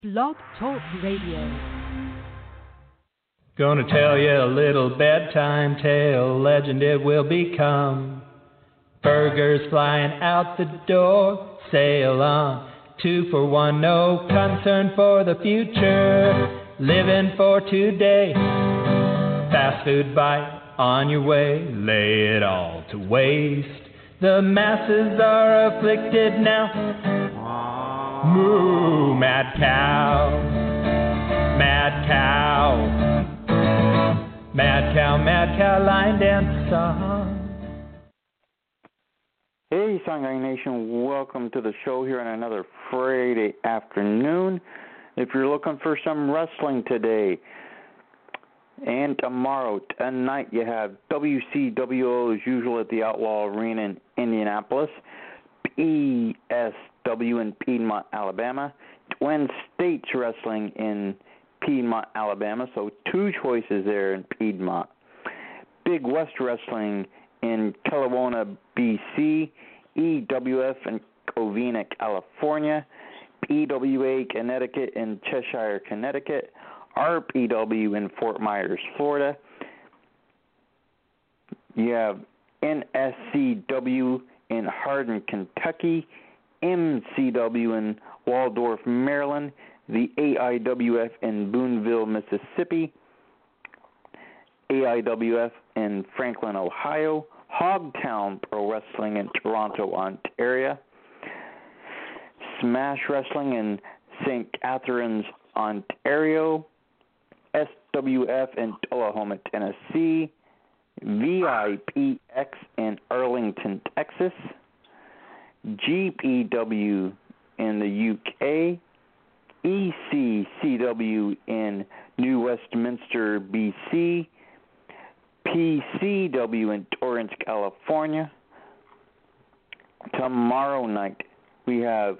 Blog Talk Radio. Gonna tell you a little bedtime tale, legend it will become. Burgers flying out the door, sail on. 2 for 1, no concern for the future. Living for today, fast food bite on your way, lay it all to waste. The masses are afflicted now. Moo, mad cow, mad cow, mad cow, mad cow, line dance song. Hey, Song Gang Nation, welcome to the show here on another Friday afternoon. If you're looking for some wrestling today and tomorrow, tonight, you have WCWO as usual at the Outlaw Arena in Indianapolis, PSW in Piedmont, Alabama, Twin States Wrestling in Piedmont, Alabama, so 2 choices there in Piedmont. Big West Wrestling in Kelowna, BC, EWF in Covina, California, PWA Connecticut in Cheshire, Connecticut, RPW in Fort Myers, Florida. You have NSCW in Hardin, Kentucky, MCW in Waldorf, Maryland, the AIWF in Boonville, Mississippi, AIWF in Franklin, Ohio, Hogtown Pro Wrestling in Toronto, Ontario, Smash Wrestling in St. Catharines, Ontario, SWF in Tullahoma, Tennessee, VIPX in Arlington, Texas, GPW in the UK, ECCW in New Westminster, BC, PCW in Torrance, California. Tomorrow night we have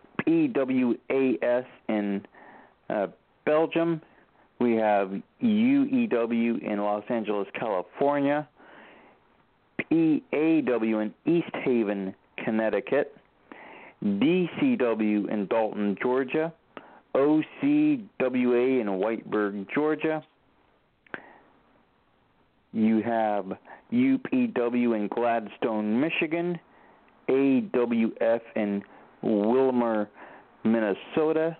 PWAS in Belgium. We have UEW in Los Angeles, California, PAW in East Haven, Connecticut, DCW in Dalton, Georgia, OCWA in Whiteburg, Georgia. You have UPW in Gladstone, Michigan, AWF in Wilmer, Minnesota,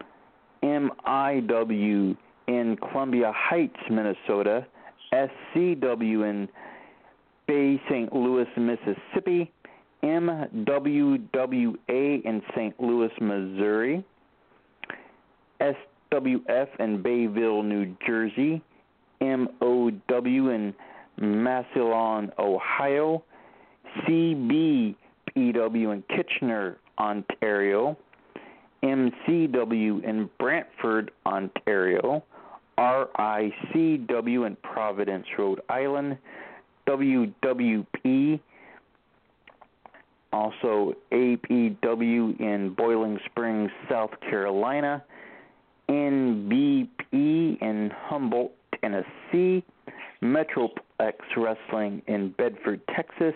MIW in Columbia Heights, Minnesota, SCW in Bay St. Louis, Mississippi, MWWA in St. Louis, Missouri, SWF in Bayville, New Jersey, MOW in Massillon, Ohio, CBPW in Kitchener, Ontario, MCW in Brantford, Ontario, RICW in Providence, Rhode Island, WWP, also APW in Boiling Springs, South Carolina, NBP in Humboldt, Tennessee, Metroplex Wrestling in Bedford, Texas,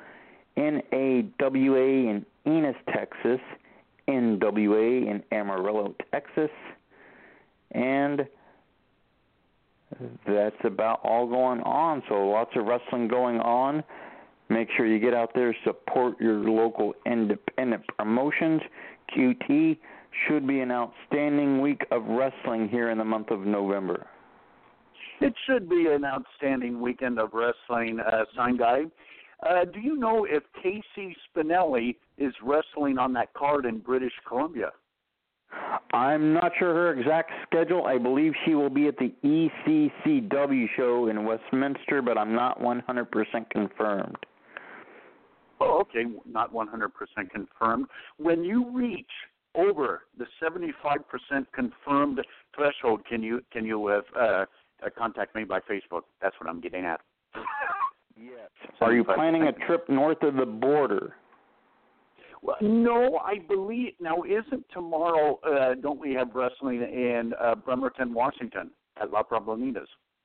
NAWA in Enos, Texas, NWA in Amarillo, Texas, and that's about all going on. So lots of wrestling going on. Make sure you get out there, support your local independent promotions. QT should be an outstanding week of wrestling here in the month of November. It should be an outstanding weekend of wrestling, Sign Guy. Do you know if Casey Spinelli is wrestling on that card in British Columbia? I'm not sure her exact schedule. I believe she will be at the ECCW show in Westminster, but I'm not 100% confirmed. Oh, okay, not 100% confirmed. When you reach over the 75% confirmed threshold, can you contact me by Facebook? That's what I'm getting at. Yes. Are you planning a trip north of the border? Well, no, I believe now. Isn't tomorrow? Don't we have wrestling in Bremerton, Washington, at La Problemitas?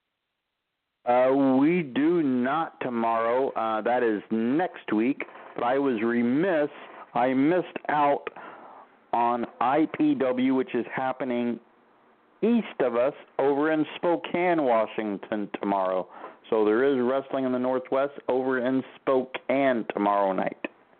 We do not tomorrow. That is next week. But I was remiss. I missed out on IPW, which is happening east of us over in Spokane, Washington tomorrow. So there is wrestling in the Northwest over in Spokane tomorrow night.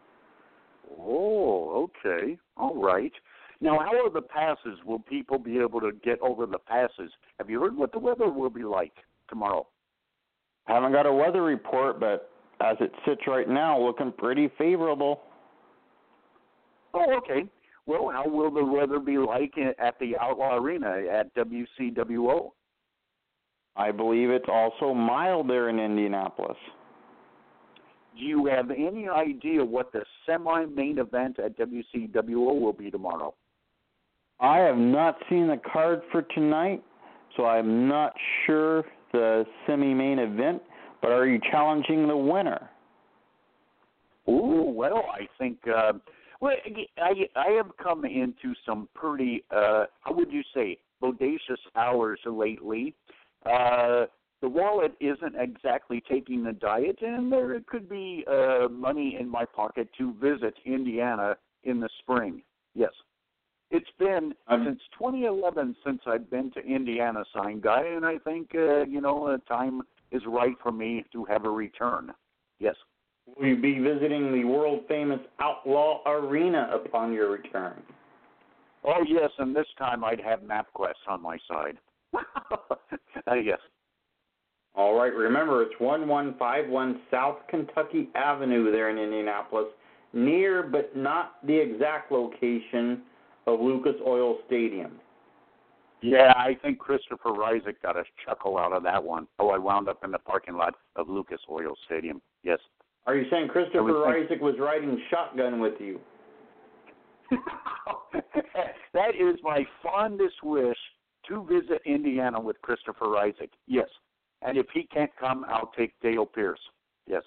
Oh, okay. All right. Now, how are the passes? Will people be able to get over the passes? Have you heard what the weather will be like tomorrow? Haven't got a weather report, but as it sits right now, looking pretty favorable. Oh, okay. Well, how will the weather be like at the Outlaw Arena at WCWO? I believe it's also mild there in Indianapolis. Do you have any idea what the semi-main event at WCWO will be tomorrow? I have not seen the card for tonight, so I'm not sure the semi-main event, but are you challenging the winner? Oh, well, I think, I have come into some pretty, how would you say, bodacious hours lately. The wallet isn't exactly taking the diet, and there could be money in my pocket to visit Indiana in the spring. Yes. It's been since 2011 since I've been to Indiana, Sign Guy, and I think, the time is right for me to have a return. Yes. Will you be visiting the world-famous Outlaw Arena upon your return? Oh, yes, and this time I'd have MapQuest on my side. Yes. All right, remember, it's 1151 South Kentucky Avenue there in Indianapolis, near but not the exact location of Lucas Oil Stadium. Yeah, I think Christopher Reisig got a chuckle out of that one. Oh, I wound up in the parking lot of Lucas Oil Stadium. Yes. Are you saying Christopher Reisig was riding shotgun with you? That is my fondest wish, to visit Indiana with Christopher Reisig. Yes. And if he can't come, I'll take Dale Pierce. Yes.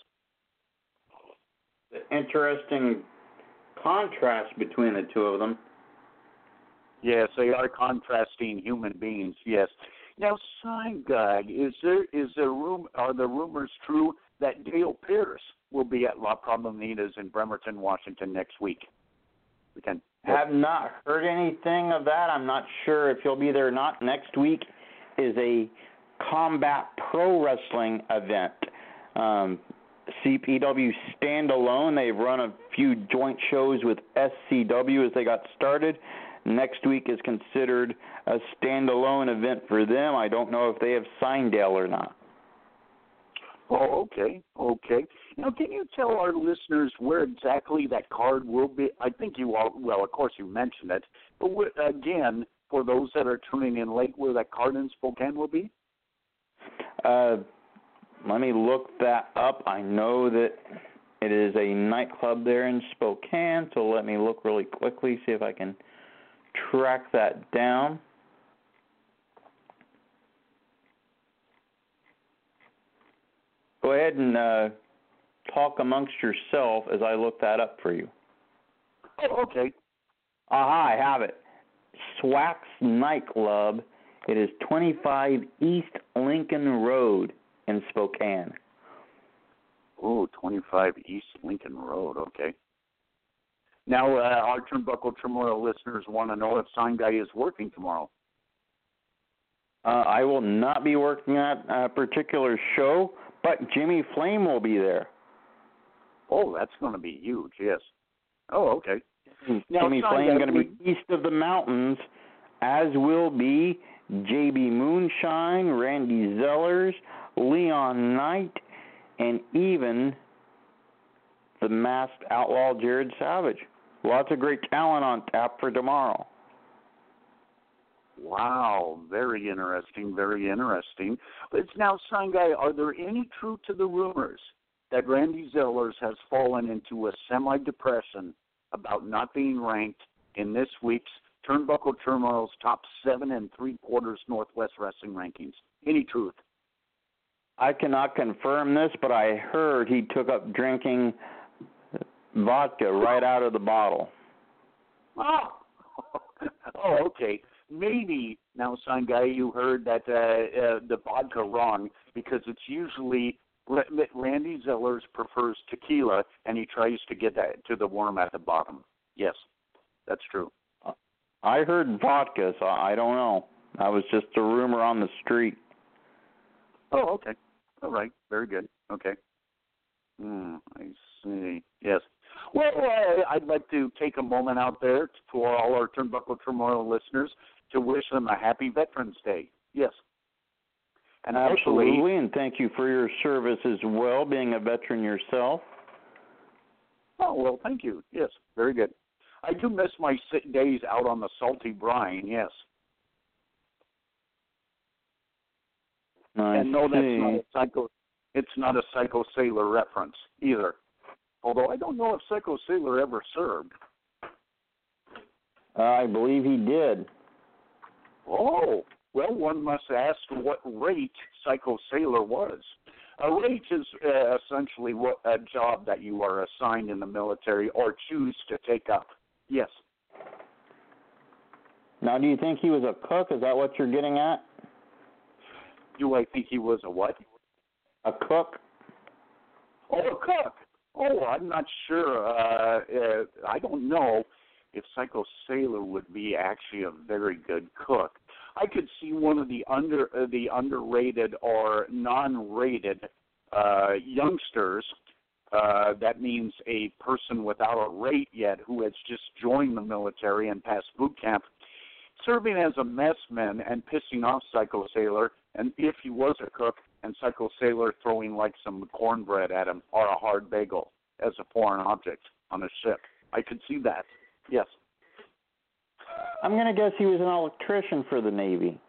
The interesting contrast between the two of them. Yes, they are contrasting human beings. Yes. Now, Sign Guy, are the rumors true that Dale Pierce will be at La Problemitas in Bremerton, Washington next week? Have not heard anything of that. I'm not sure if he'll be there or not. Next week is a Combat Pro Wrestling event. CPW standalone. They've run a few joint shows with SCW as they got started. Next week is considered a standalone event for them. I don't know if they have signed Dale or not. Oh, okay. Now, can you tell our listeners where exactly that card will be? I think you all, well, of course you mentioned it, but again, for those that are tuning in late, where that card in Spokane will be? Let me look that up. I know that it is a nightclub there in Spokane, so let me look really quickly, see if I can track that down. Go ahead and talk amongst yourself as I look that up for you. Oh, okay. Aha, I have it. Swack's Nightclub. It is 25 East Lincoln Road in Spokane. Oh, 25 East Lincoln Road, okay. Now, our Turnbuckle Turmoil listeners want to know if Sign Guy is working tomorrow. I will not be working at a particular show, but Jimmy Flame will be there. Oh, that's going to be huge, yes. Oh, okay. Now, Jimmy Flame is going to be east of the mountains, as will be JB Moonshine, Randy Zellers, Leon Knight, and even the masked outlaw Jared Savage. Lots of great talent on tap for tomorrow. Wow, very interesting, very interesting. But it's now, Sign Guy, are there any truth to the rumors that Randy Zellers has fallen into a semi-depression about not being ranked in this week's Turnbuckle Turmoil's top 7 3/4 Northwest Wrestling rankings? Any truth? I cannot confirm this, but I heard he took up drinking vodka right out of the bottle. Oh, okay. Maybe, now, Sign Guy, you heard that the vodka wrong, because it's usually Randy Zellers prefers tequila, and he tries to get that to the worm at the bottom. Yes, that's true. I heard vodka, so I don't know. That was just a rumor on the street. Oh, okay. All right. Very good. Okay. I see. Yes. Well, I'd like to take a moment out there for all our Turnbuckle Turmoil listeners to wish them a happy Veterans Day. Yes. And absolutely, and thank you for your service as well, being a veteran yourself. Oh, well, thank you. Yes, very good. I do miss my days out on the salty brine, yes. And no, it's not a Psycho Sailor reference either. Although I don't know if Psycho Sailor ever served. I believe he did. Oh, well, one must ask what rate Psycho Sailor was. A rate is essentially a job that you are assigned in the military or choose to take up. Yes. Now, do you think he was a cook? Is that what you're getting at? Do I think he was a what? A cook. Oh, a cook. Oh, I'm not sure. I don't know if Psycho Sailor would be actually a very good cook. I could see one of the underrated or non-rated youngsters. That means a person without a rate yet who has just joined the military and passed boot camp, serving as a messman and pissing off Psycho Sailor, and if he was a cook, and Psycho Sailor throwing like some cornbread at him or a hard bagel as a foreign object on a ship. I could see that. Yes. I'm going to guess he was an electrician for the Navy.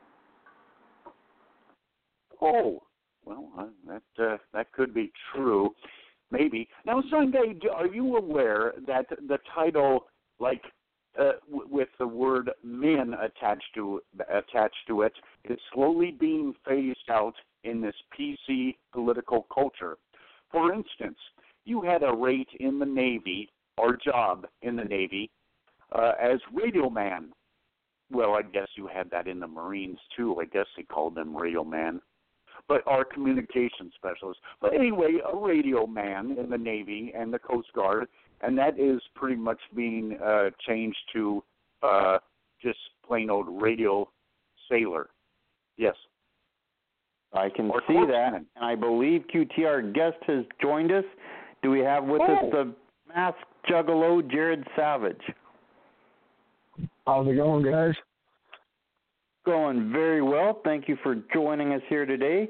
Oh, well, that could be true. Maybe. Now, Sunday, are you aware that the title, like, with the word men attached to it, is slowly being phased out in this PC political culture? For instance, you had a rate in the Navy, or job in the Navy, as radio man. Well, I guess you had that in the Marines, too. I guess they called them radio man. But our communication specialist. But anyway, a radio man in the Navy and the Coast Guard, and that is pretty much being changed to just plain old radio sailor. Yes. I can see that, and I believe QTR guest has joined us. Do we have with us the masked juggalo, Jared Savage? How's it going, guys? Going very well. Thank you for joining us here today.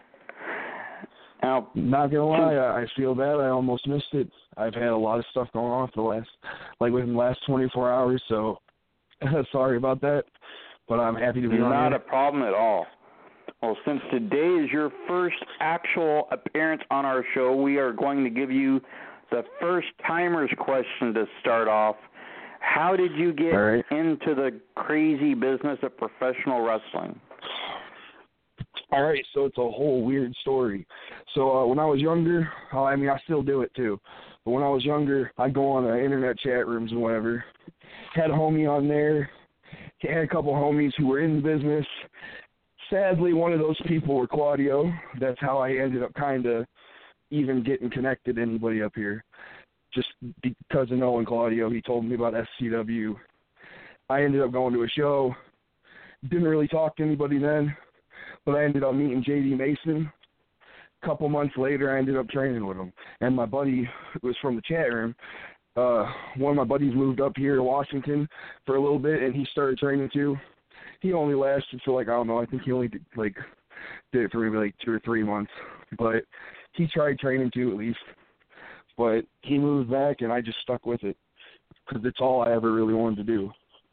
Now, not gonna lie, I feel bad. I almost missed it. I've had a lot of stuff going on for within the last 24 hours, so sorry about that. But I'm happy to be on here. Not a problem at all. Well, since today is your first actual appearance on our show, we are going to give you the first timers question to start off. How did you get into the crazy business of professional wrestling? All right, so it's a whole weird story. So when I was younger, I still do it too, but when I was younger, I'd go on internet chat rooms and whatever. Had a homie on there. Had a couple homies who were in the business. Sadly, one of those people were Claudio. That's how I ended up kind of even getting connected to anybody up here. Just because of knowing Claudio, he told me about SCW. I ended up going to a show. Didn't really talk to anybody then, but I ended up meeting J.D. Mason. A couple months later, I ended up training with him. And my buddy was from the chat room. One of my buddies moved up here to Washington for a little bit, and he started training too. He only lasted for I think he only did it for maybe 2 or 3 months. But he tried training too, at least. But he moved back, and I just stuck with it because it's all I ever really wanted to do.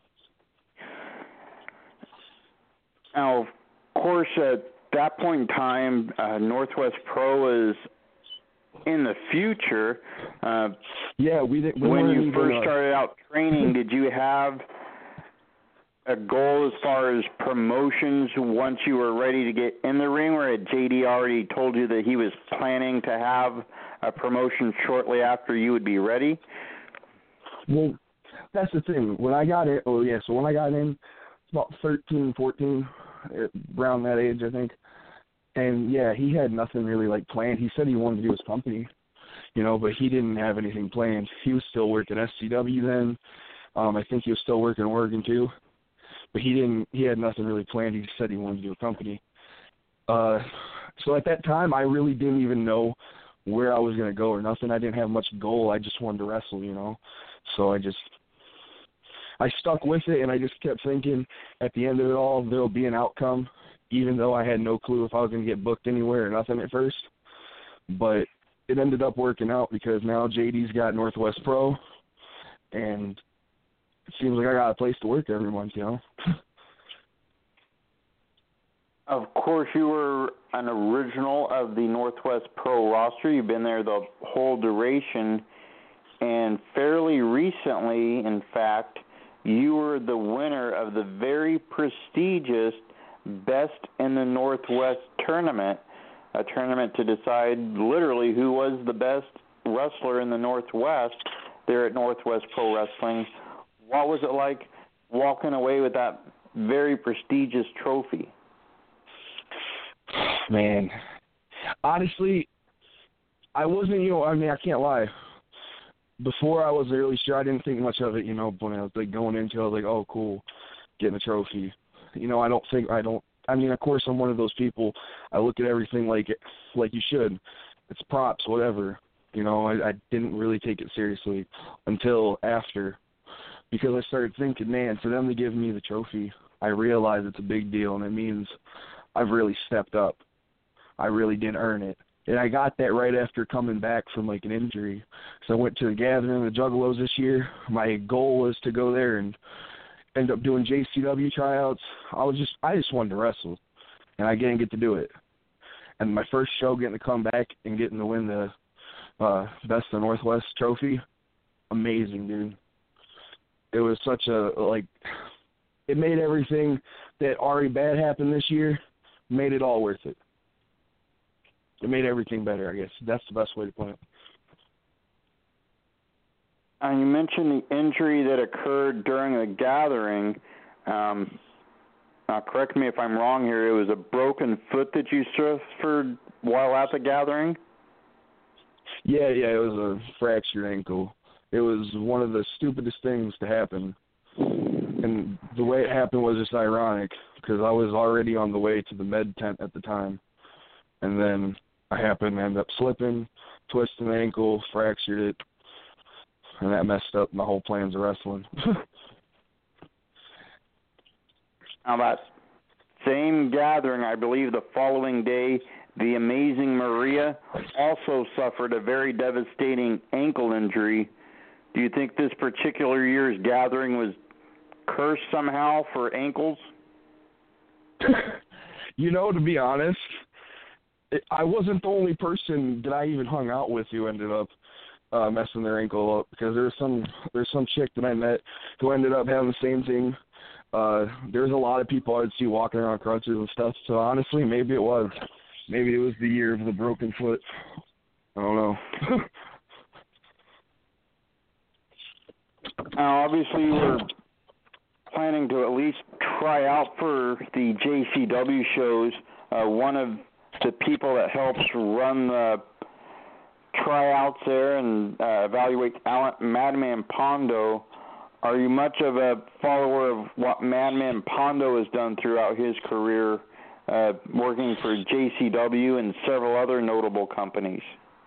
Now, of course, at that point in time, Northwest Pro is in the future. When you first started out training, did you have a goal as far as promotions once you were ready to get in the ring, or had JD already told you that he was planning to have a promotion shortly after you would be ready? Well, that's the thing. When I got in, when I got in, it's about 13, 14, around that age, I think. And, he had nothing really, planned. He said he wanted to do his company, but he didn't have anything planned. He was still working SCW then. I think he was still working in Oregon too, but he had nothing really planned. He just said he wanted to do a company. So at that time, I really didn't even know where I was going to go or nothing. I didn't have much goal. I just wanted to wrestle, you know. So I stuck with it, and I just kept thinking at the end of it all, there'll be an outcome, even though I had no clue if I was going to get booked anywhere or nothing at first. But it ended up working out because now JD's got Northwest Pro, and it seems like I got a place to work every month, you know. Of course, you were an original of the Northwest Pro roster. You've been there the whole duration, and fairly recently, in fact, you were the winner of the very prestigious Best in the Northwest tournament, a tournament to decide literally who was the best wrestler in the Northwest there at Northwest Pro Wrestling. What was it like walking away with that very prestigious trophy? Man, honestly, I wasn't, I can't lie. Before I was really sure, I didn't think much of it, when I was going into it, I was like, oh, cool, getting a trophy. Of course I'm one of those people, I look at everything like you should. It's props, whatever. I didn't really take it seriously until after, because I started thinking, man, for them to give me the trophy, I realize it's a big deal, and it means I've really stepped up. I really did earn it. And I got that right after coming back from, an injury. So I went to the Gathering of the Juggalos this year. My goal was to go there and end up doing JCW tryouts. I just wanted to wrestle, and I didn't get to do it. And my first show, getting to come back and getting to win the Best of Northwest trophy, amazing, dude. It was such it made everything that already bad happened this year, made it all worth it. It made everything better, I guess. That's the best way to put it. And you mentioned the injury that occurred during the Gathering. Now, correct me if I'm wrong here. It was a broken foot that you suffered while at the Gathering? Yeah, it was a fractured ankle. It was one of the stupidest things to happen. And the way it happened was just ironic, because I was already on the way to the med tent at the time. And then I happened to end up slipping, twisting the ankle, fractured it, and that messed up my whole plans of wrestling. Now, that same Gathering, I believe the following day, the Amazing Maria also suffered a very devastating ankle injury. Do you think this particular year's Gathering was cursed somehow for ankles? To be honest, I wasn't the only person that I even hung out with who ended up messing their ankle up, because there's some chick that I met who ended up having the same thing. There's a lot of people I'd see walking around crutches and stuff, so honestly, maybe it was the year of the broken foot. I don't know. Obviously, you were planning to at least try out for the JCW shows. One of the people that helps run the tryouts there and evaluate talent, Madman Pondo. Are you much of a follower of what Madman Pondo has done throughout his career, working for JCW and several other notable companies?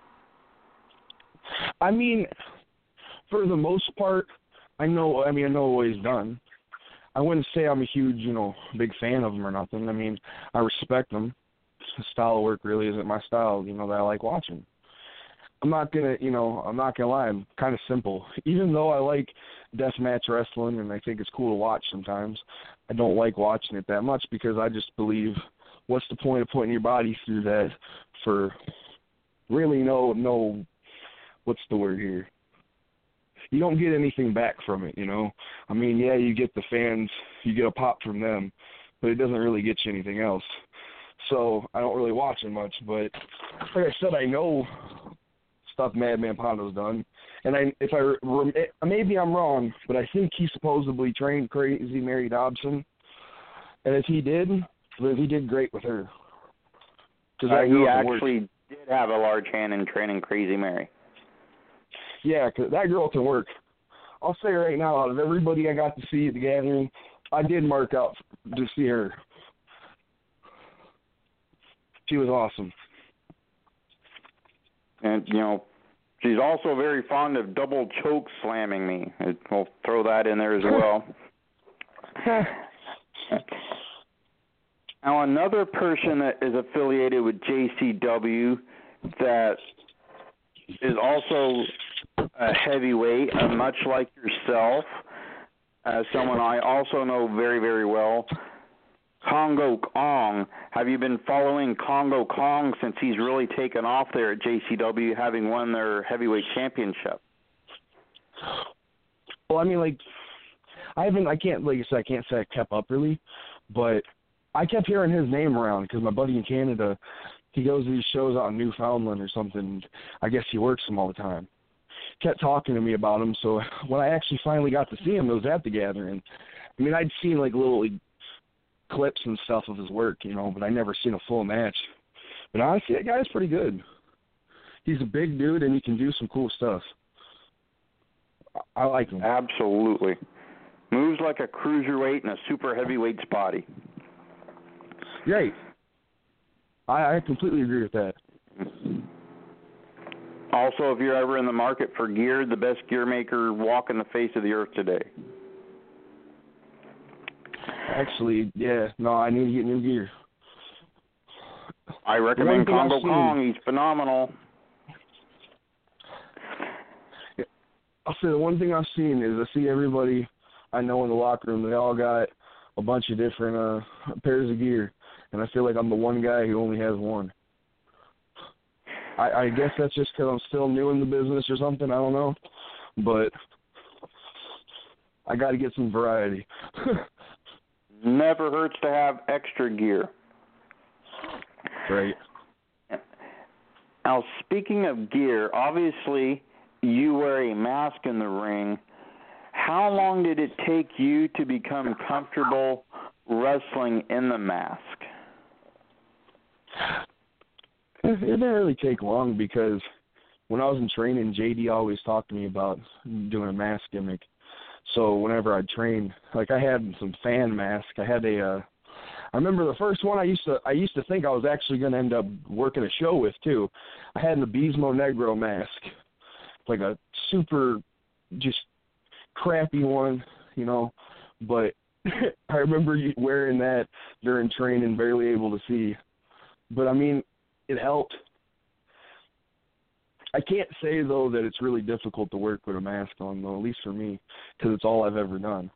For the most part, I know what he's done. I wouldn't say I'm a huge, big fan of him or nothing. I respect him. His style of work really isn't my style, that I like watching. I'm not gonna lie, I'm kind of simple. Even though I like deathmatch wrestling and I think it's cool to watch sometimes, I don't like watching it that much, because I just believe, what's the point of putting your body through that for really no, what's the word here? You don't get anything back from it, yeah, you get the fans, you get a pop from them, but it doesn't really get you anything else. So I don't really watch it much, but like I said, I know stuff Madman Pondo's done, and maybe I'm wrong, but I think he supposedly trained Crazy Mary Dobson, and if he did great with her. He actually did have a large hand in training Crazy Mary. Yeah, 'cause that girl can work. I'll say right now, out of everybody I got to see at the gathering, I did mark out to see her. She was awesome. And, you know, she's also very fond of double choke slamming me. We'll throw that in there as well. Now, another person that is affiliated with JCW that is also a heavyweight, much like yourself, someone I also know very, very well, Congo Kong. Have you been following Congo Kong since he's really taken off there at JCW, having won their heavyweight championship? Well, I mean, like, I can't say I kept up really, but I kept hearing his name around because my buddy in Canada, he goes to these shows out in Newfoundland or something. I guess he works them all the time. Kept talking to me about him, so when I actually finally got to see him, it was at the gathering. I mean, I'd seen like little clips and stuff of his work, you know, but I never seen a full match. But honestly, that guy's pretty good. He's a big dude and he can do some cool stuff. I like him. Absolutely. Moves like a cruiserweight and a super heavyweight's body. Right. I completely agree with that. Also, if you're ever in the market for gear, the best gear maker walking the face of the earth today. Actually, yeah. No, I need to get new gear. I recommend Congo Kong. He's phenomenal. I'll say the one thing I've seen is I see everybody I know in the locker room, they all got a bunch of different pairs of gear, and I feel like I'm the one guy who only has one. I guess that's just because I'm still new in the business or something. I don't know. But I got to get some variety. Never hurts to have extra gear. Right. Now, speaking of gear, obviously you wear a mask in the ring. How long did it take you to become comfortable wrestling in the mask? It didn't really take long because when I was in training, JD always talked to me about doing a mask gimmick. So whenever I'd train, like I had some fan mask. I had I remember the first one I used to think I was actually going to end up working a show with too. I had an Abismo Negro mask, like a super just crappy one, you know, but I remember wearing that during training, barely able to see. But I mean, it helped. I can't say, though, that it's really difficult to work with a mask on, though, at least for me, because it's all I've ever done.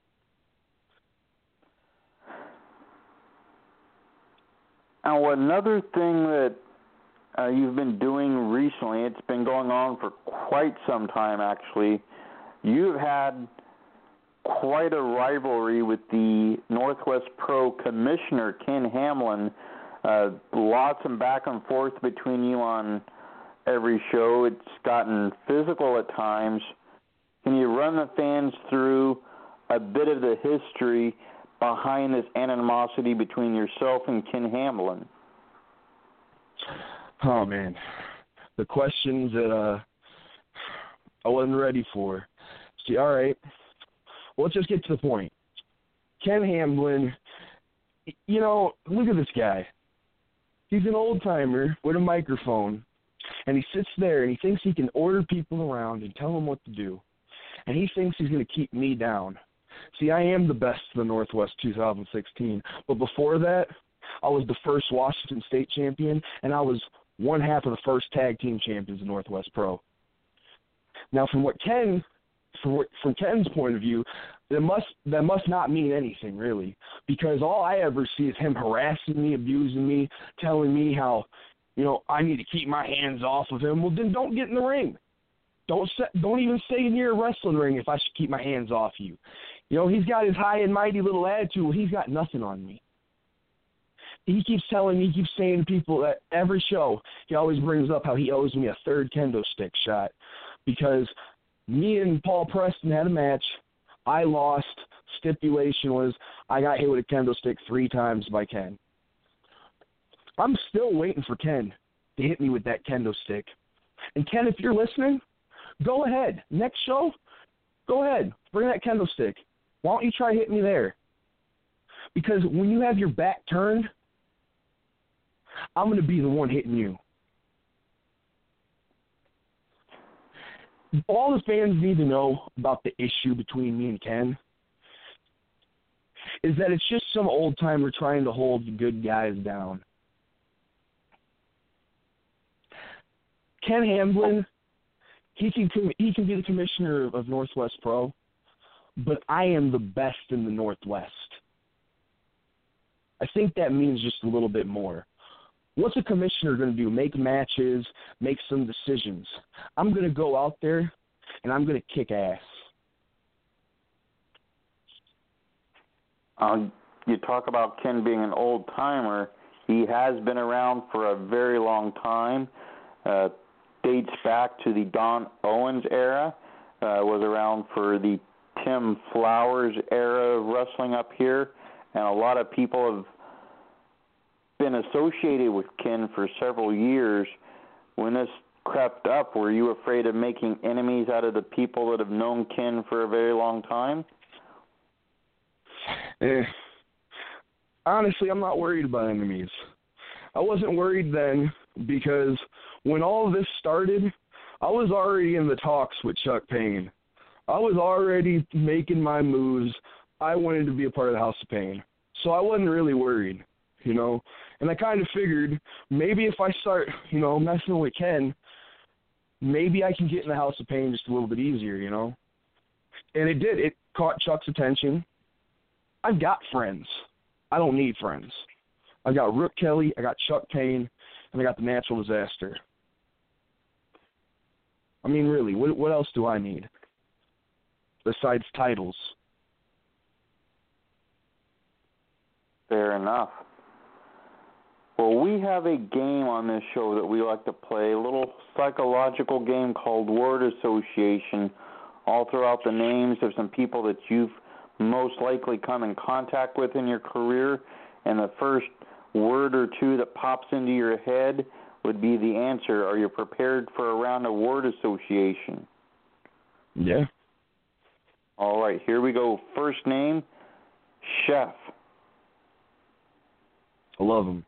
Now, another thing that you've been doing recently, it's been going on for quite some time, actually. You've had quite a rivalry with the Northwest Pro commissioner, Ken Hamlin. Lots of back and forth between you on every show. It's gotten physical at times. Can you run the fans through a bit of the history behind this animosity between yourself and Ken Hamlin? Oh, man. The questions that I wasn't ready for. See, all right. Well, let's just get to the point. Ken Hamlin, you know, look at this guy. He's an old-timer with a microphone, and he sits there and he thinks he can order people around and tell them what to do. And he thinks he's going to keep me down. See, I am the best of the Northwest 2016, but before that, I was the first Washington State champion, and I was one half of the first tag team champions in Northwest Pro. Now, from Ken's point of view, that must not mean anything, really, because all I ever see is him harassing me, abusing me, telling me how, you know, I need to keep my hands off of him. Well, then don't get in the ring. Don't even stay near a wrestling ring if I should keep my hands off you. You know, he's got his high and mighty little attitude. Well, he's got nothing on me. He keeps saying to people at every show, he always brings up how he owes me a third kendo stick shot because me and Paul Preston had a match. I lost. Stipulation was I got hit with a kendo stick 3 times by Ken. I'm still waiting for Ken to hit me with that kendo stick. And Ken, if you're listening, go ahead. Next show, Go ahead. Bring that kendo stick. Why don't you try hitting me there? Because when you have your back turned, I'm going to be the one hitting you. All the fans need to know about the issue between me and Ken is that it's just some old-timer trying to hold the good guys down. Ken Hamblin, he can be the commissioner of Northwest Pro, but I am the best in the Northwest. I think that means just a little bit more. What's a commissioner going to do? Make matches, make some decisions. I'm going to go out there, and I'm going to kick ass. You talk about Ken being an old-timer. He has been around for a very long time. Dates back to the Don Owens era. Was around for the Tim Flowers era of wrestling up here. And a lot of people have been associated with Ken for several years. When this crept up, were you afraid of making enemies out of the people that have known Ken for a very long time? Honestly, I'm not worried about enemies. I wasn't worried then because when all of this started, I was already in the talks with Chuck Payne. I was already making my moves. I wanted to be a part of the House of Pain. So I wasn't really worried, you know. And I kind of figured maybe if I start, you know, messing with Ken, maybe I can get in the House of Pain just a little bit easier, you know. And it did. It caught Chuck's attention. I've got friends. I don't need friends. I got Rook Kelly, I got Chuck Payne, and I got the Natural Disaster. I mean, really, what else do I need besides titles? Fair enough. Well, we have a game on this show that we like to play, a little psychological game called Word Association. I'll throw out the names of some people that you've most likely come in contact with in your career, and the first word or two that pops into your head would be the answer. Are you prepared for a round of word association? Yeah. All right, here we go. First name, Chef. I love him.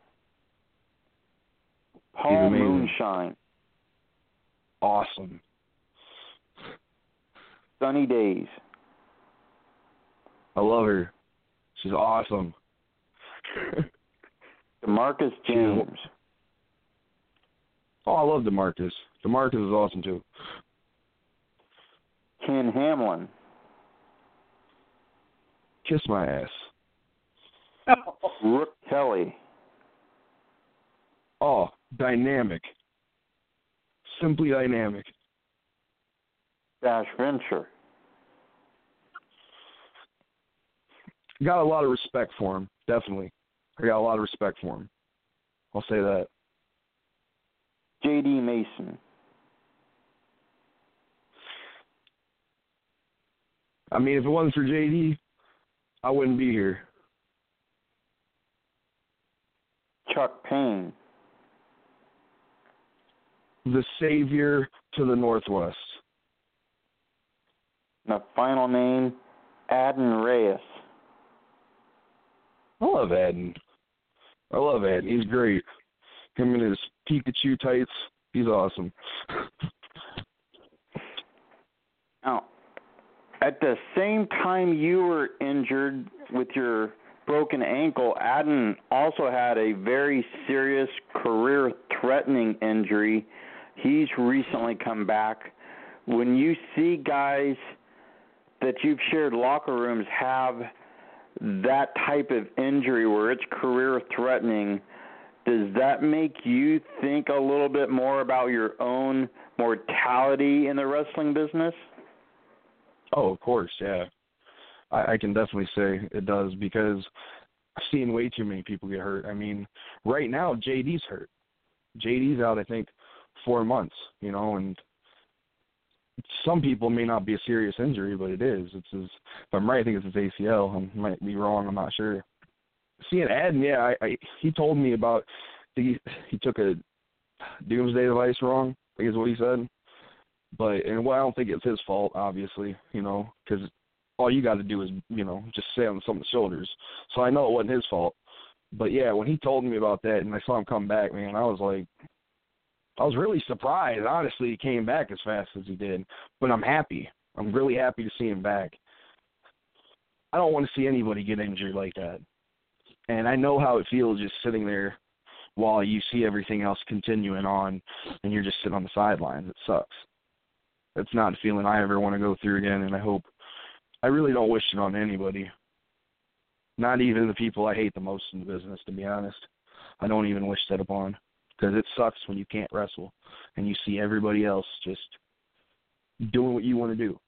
Paul Moonshine. Awesome. Sunny Days. I love her. She's awesome. DeMarcus James. Oh, I love DeMarcus. DeMarcus is awesome, too. Ken Hamlin. Kiss my ass. Rook Kelly. Oh, dynamic. Simply dynamic. Dash Venture. Got a lot of respect for him, definitely. I got a lot of respect for him. I'll say that. J.D. Mason. I mean, if it wasn't for J.D., I wouldn't be here. Chuck Payne. The savior to the Northwest. And the final name, Adin Reyes. I love Adin. He's great. Him in his Pikachu tights. He's awesome. Now, at the same time you were injured with your broken ankle, Adin also had a very serious career-threatening injury. He's recently come back. When you see guys that you've shared locker rooms have that type of injury where it's career-threatening, does that make you think a little bit more about your own mortality in the wrestling business? Oh, of course, yeah. I can definitely say it does because I've seen way too many people get hurt. I mean, right now, JD's hurt. JD's out, I think, 4 months, you know, and some people may not be a serious injury, but it is. If I'm right, I think it's his ACL. I might be wrong. I'm not sure. Seeing Adin, yeah, he told me about he took a doomsday device wrong, I guess what he said. Well, I don't think it's his fault, obviously, because all you got to do is, just stay on someone's shoulders. So I know it wasn't his fault. But, yeah, when he told me about that and I saw him come back, man, I was really surprised, honestly, he came back as fast as he did. But I'm happy. I'm really happy to see him back. I don't want to see anybody get injured like that. And I know how it feels just sitting there while you see everything else continuing on and you're just sitting on the sidelines. It sucks. That's not a feeling I ever want to go through again, and I really don't wish it on anybody. Not even the people I hate the most in the business, to be honest. I don't even wish that upon, because it sucks when you can't wrestle and you see everybody else just doing what you want to do.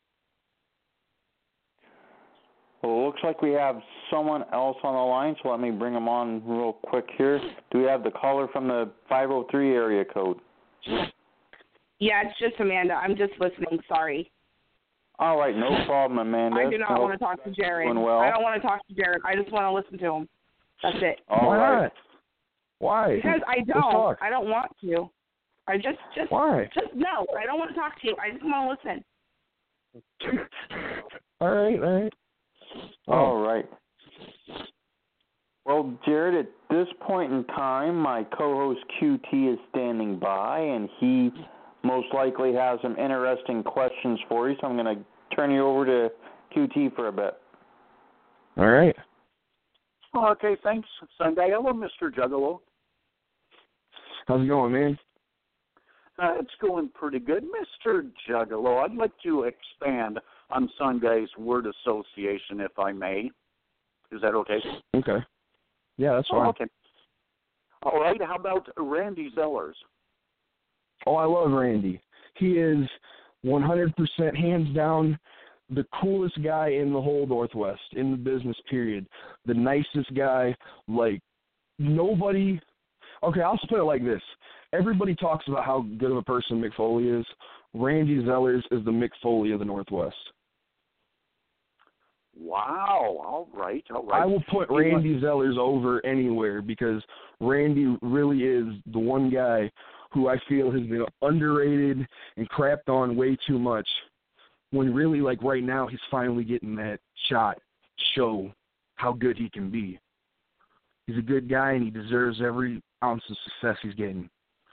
Well, it looks like we have someone else on the line, so let me bring him on real quick here. Do we have the caller from the 503 area code? Yeah, it's just Amanda. I'm just listening. Sorry. All right, no problem, Amanda. I do not want to talk to Jared. Well. I don't want to talk to Jared. I just want to listen to him. That's it. All right. Why? Because I don't. I don't want to. I just Why? Just no. I don't want to talk to you. I just want to listen. All right. All right. Well, Jared, at this point in time, my co-host QT is standing by, and he most likely has some interesting questions for you, so I'm going to turn you over to QT for a bit. All right. Okay, thanks, Sunday. Hello, Mr. Juggalo. How's it going, man? It's going pretty good. Mr. Juggalo, I'd like to expand on Sunday's word association, if I may. Is that okay? Okay. Yeah, that's fine. Okay. All right, how about Randy Zellers? Oh, I love Randy. He is 100% hands down the coolest guy in the whole Northwest, in the business, period. The nicest guy, like nobody. Okay, I'll put it like this. Everybody talks about how good of a person Mick Foley is. Randy Zellers is the Mick Foley of the Northwest. Wow, all right. I will put Randy Zellers over anywhere because Randy really is the one guy who I feel has been underrated and crapped on way too much, when really, like right now, he's finally getting that shot to show how good he can be. He's a good guy, and he deserves every ounce of success he's getting.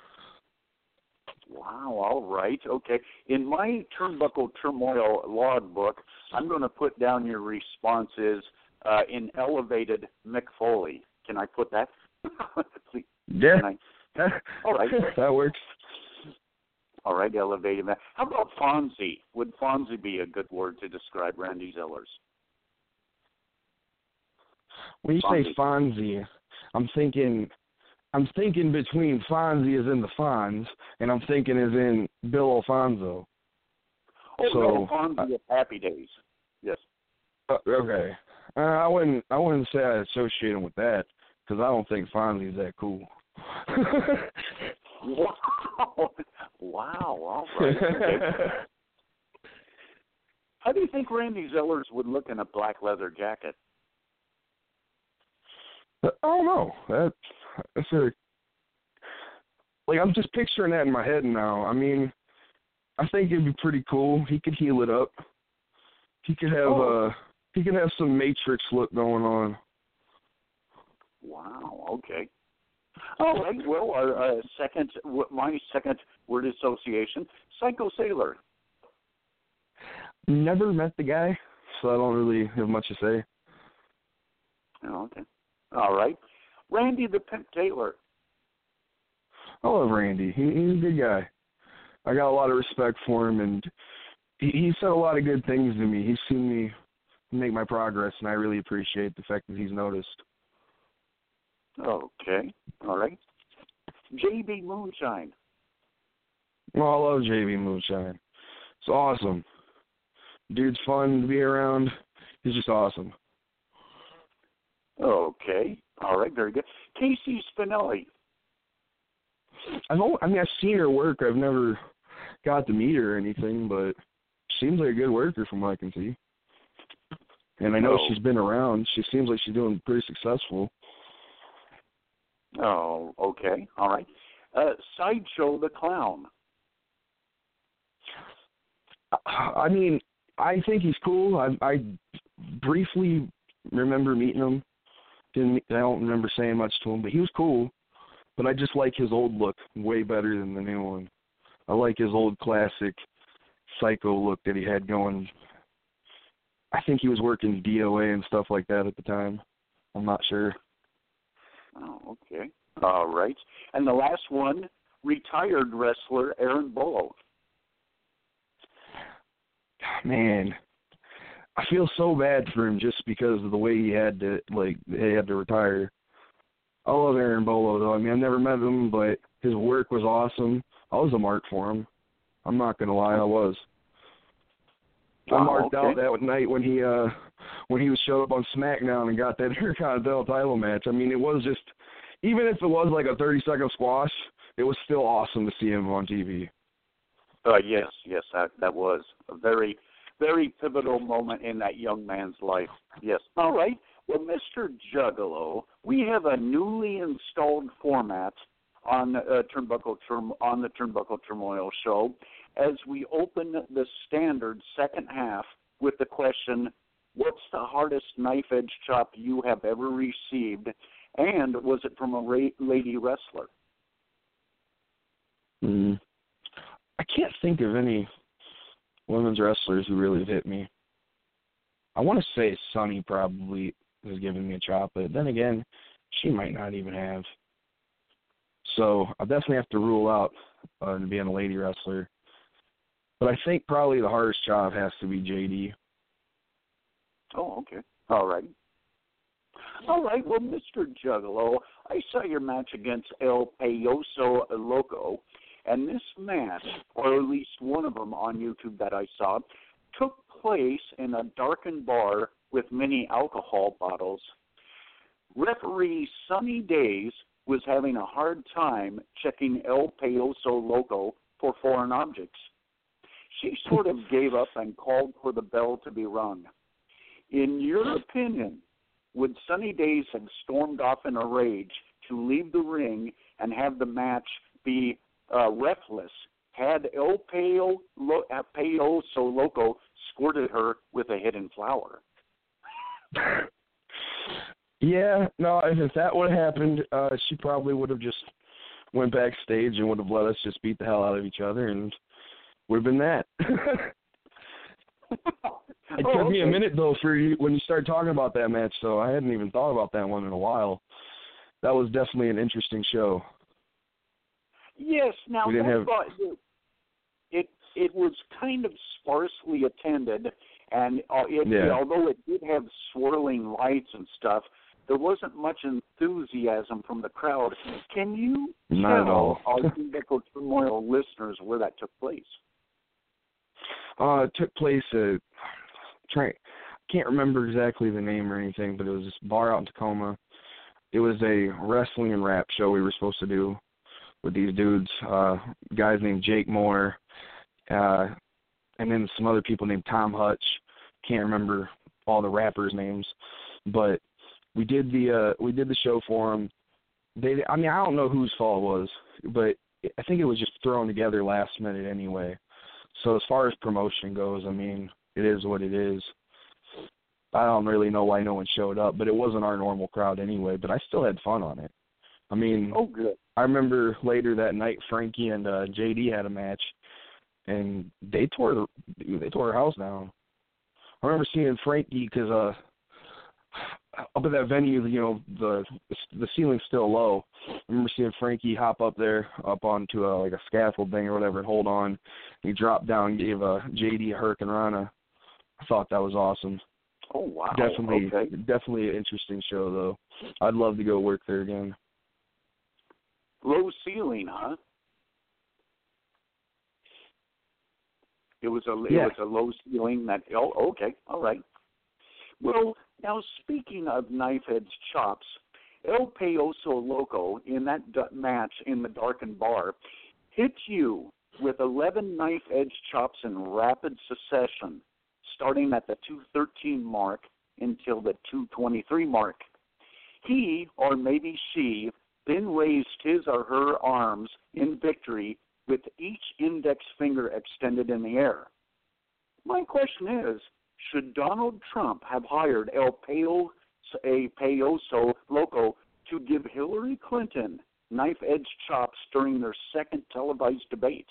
Wow, all right, okay. In my Turnbuckle Turmoil logbook, I'm going to put down your responses in elevated Mick Foley. Can I put that? Yeah. All right. That works. All right, elevated. How about Fonzie? Would Fonzie be a good word to describe Randy Zellers? When you say Fonzie, I'm thinking between Fonzie as in the Fonz, and I'm thinking as in Bill Alfonso. Oh, so, no, Fonzie of Happy Days. Yes. Okay. I wouldn't say I associate him with that, because I don't think Fonzie's that cool. Wow, all right. Okay. How do you think Randy Zellers would look in a black leather jacket? I don't know. That's I'm just picturing that in my head now. I mean, I think it'd be pretty cool. He could heal it up. He could have some Matrix look going on. Wow. Okay. All right. Well, my second word association, Psycho Sailor. Never met the guy, so I don't really have much to say. Oh, okay. All right. Randy the Pimp Taylor. I love Randy. He's a good guy. I got a lot of respect for him, and he said a lot of good things to me. He's seen me make my progress, and I really appreciate the fact that he's noticed. Okay. All right. JB Moonshine. Well, I love JB Moonshine. It's awesome. Dude's fun to be around. He's just awesome. Okay. All right. Very good. Casey Spinelli. I've seen her work. I've never got to meet her or anything, but she seems like a good worker from what I can see. And I know she's been around. She seems like she's doing pretty successful. Oh, okay. All right. Sideshow the Clown. I mean, I think he's cool. I briefly remember meeting him. I don't remember saying much to him, but he was cool. But I just like his old look way better than the new one. I like his old classic psycho look that he had going. I think he was working DOA and stuff like that at the time. I'm not sure. Oh, okay. All right. And the last one, retired wrestler Aaron Bolo. Man, I feel so bad for him just because of the way he had to retire. I love Aaron Bolo, though. I mean, I've never met him, but his work was awesome. I was a mark for him. I'm not going to lie, I was. I marked out that night when he showed up on SmackDown and got that Intercontinental title match. I mean, it was just, even if it was like a 30-second squash, it was still awesome to see him on TV. Yes, that was a very, very pivotal moment in that young man's life. Yes. All right. Well, Mr. Juggalo, we have a newly installed format on the Turnbuckle Turmoil Show as we open the standard second half with the question, what's the hardest knife-edge chop you have ever received, and was it from a lady wrestler? I can't think of any women's wrestlers who really have hit me. I want to say Sunny probably has given me a chop, but then again, she might not even have. So I'll definitely have to rule out being a lady wrestler. But I think probably the hardest chop has to be JD. Oh, okay. All right. Well, Mr. Juggalo, I saw your match against El Payoso Loco, and this match, or at least one of them on YouTube that I saw, took place in a darkened bar with many alcohol bottles. Referee Sunny Days was having a hard time checking El Payoso Loco for foreign objects. She sort of gave up and called for the bell to be rung. In your opinion, would Sunny Days have stormed off in a rage to leave the ring and have the match be refless had El Payoso Loco squirted her with a hidden flower? Yeah, no, if that would have happened, she probably would have just went backstage and would have let us just beat the hell out of each other, and would have been that. It took me a minute, though, for you when you started talking about that match, so I hadn't even thought about that one in a while. That was definitely an interesting show. Yes, now it was kind of sparsely attended, and although it did have swirling lights and stuff, there wasn't much enthusiasm from the crowd. Can you tell our Turnbuckle Turmoil listeners where that took place? It took place at, I can't remember exactly the name or anything, but it was this bar out in Tacoma. It was a wrestling and rap show we were supposed to do with these dudes, guys named Jake Moore, and then some other people named Tom Hutch. Can't remember all the rappers' names, but we did the show for them. I don't know whose fault it was, but I think it was just thrown together last minute anyway. So as far as promotion goes, I mean, it is what it is. I don't really know why no one showed up, but it wasn't our normal crowd anyway, but I still had fun on it. I mean, good. I remember later that night Frankie and JD had a match, and they tore her house down. I remember seeing Frankie because up at that venue, the ceiling's still low. I remember seeing Frankie hop up there, up onto like a scaffold thing or whatever, and hold on. He dropped down and gave JD a Hurricane Rana. I thought that was awesome. Oh, wow. Definitely an interesting show, though. I'd love to go work there again. Low ceiling, huh? It was a low ceiling. Okay, all right. Well, now speaking of knife edge chops, El Payoso Loco in that match in the darkened bar hit you with 11 knife edge chops in rapid succession, starting at the 2:13 mark until the 2:23 mark. He, or maybe she, then raised his or her arms in victory with each index finger extended in the air. My question is, should Donald Trump have hired El Payoso Loco to give Hillary Clinton knife-edge chops during their second televised debate?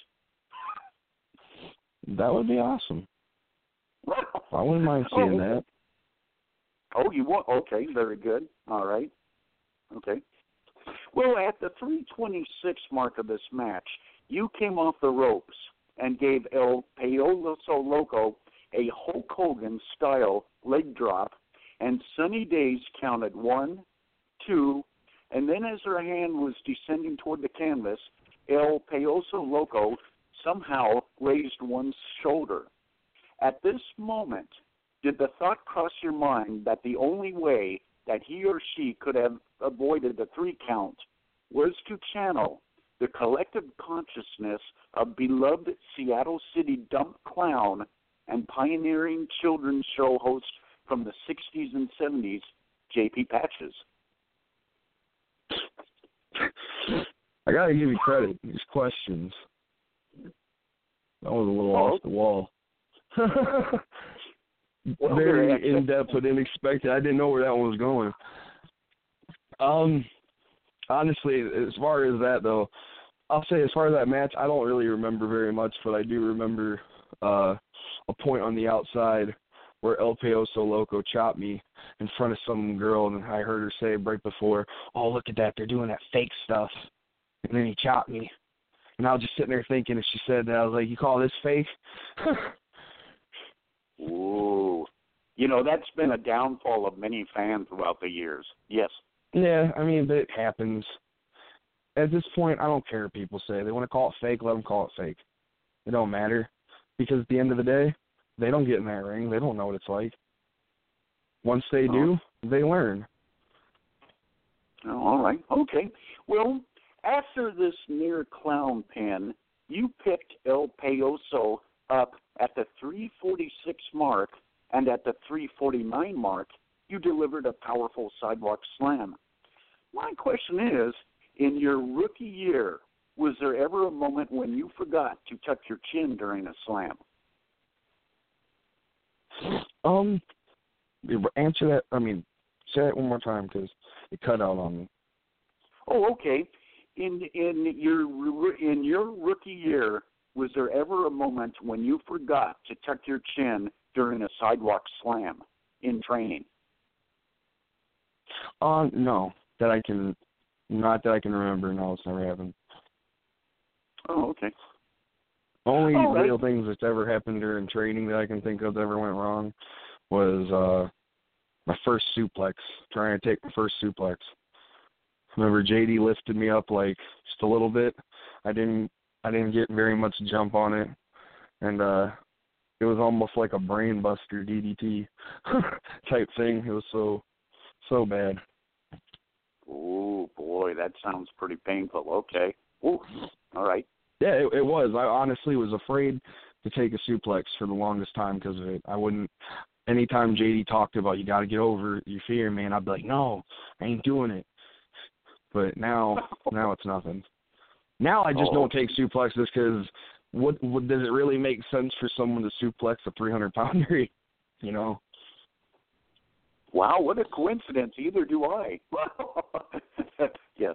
That would be awesome. I wouldn't mind seeing that. Oh, you want? Okay, very good. All right. Okay. Well, at the 3:26 mark of this match, you came off the ropes and gave El Payoso Loco a Hulk Hogan-style leg drop, and Sunny Days counted 1, 2, and then as her hand was descending toward the canvas, El Payoso Loco somehow raised one shoulder. At this moment, did the thought cross your mind that the only way that he or she could have avoided the 3 count was to channel the collective consciousness of beloved Seattle City dump clown and pioneering children's show host from the 60s and 70s, J.P. Patches? I got to give you credit. These questions. That was a little off the wall. Very in-depth but unexpected. I didn't know where that one was going. Honestly, as far as that, though, I'll say as far as that match, I don't really remember very much, but I do remember a point on the outside where El Payoso Loco chopped me in front of some girl, and I heard her say right before, "Oh, look at that, they're doing that fake stuff." And then he chopped me. And I was just sitting there thinking, if she said that, I was like, "You call this fake?" Ooh. You know, that's been a downfall of many fans throughout the years. Yes. Yeah, I mean, but it happens. At this point, I don't care what people say. They want to call it fake, let them call it fake. It don't matter. Because at the end of the day, they don't get in that ring. They don't know what it's like. Once they do, they learn. Oh, all right. Okay. Well, after this near clown pin, you picked El Payoso up at the 3:46 mark, and at the 3:49 mark, you delivered a powerful sidewalk slam. My question is, in your rookie year, was there ever a moment when you forgot to tuck your chin during a slam? Answer that. I mean, say it one more time because it cut out on me. Oh, okay. In your rookie year, was there ever a moment when you forgot to tuck your chin during a sidewalk slam in training? No, not that I can remember. No, it's never happened. Oh, okay. Only real things that's ever happened during training that I can think of that ever went wrong was my first suplex, trying to take my first suplex. Remember, JD lifted me up like just a little bit. I didn't get very much jump on it, and it was almost like a brain buster DDT type thing. It was so bad. Oh boy, that sounds pretty painful. Okay. Ooh. All right. Yeah, it was. I honestly was afraid to take a suplex for the longest time because of it. I wouldn't. Anytime JD talked about you got to get over your fear, man, I'd be like, no, I ain't doing it. But now it's nothing. Now I just don't take suplexes because what does it really make sense for someone to suplex a 300-pounder? You know. Wow, what a coincidence. Either do I. Yes.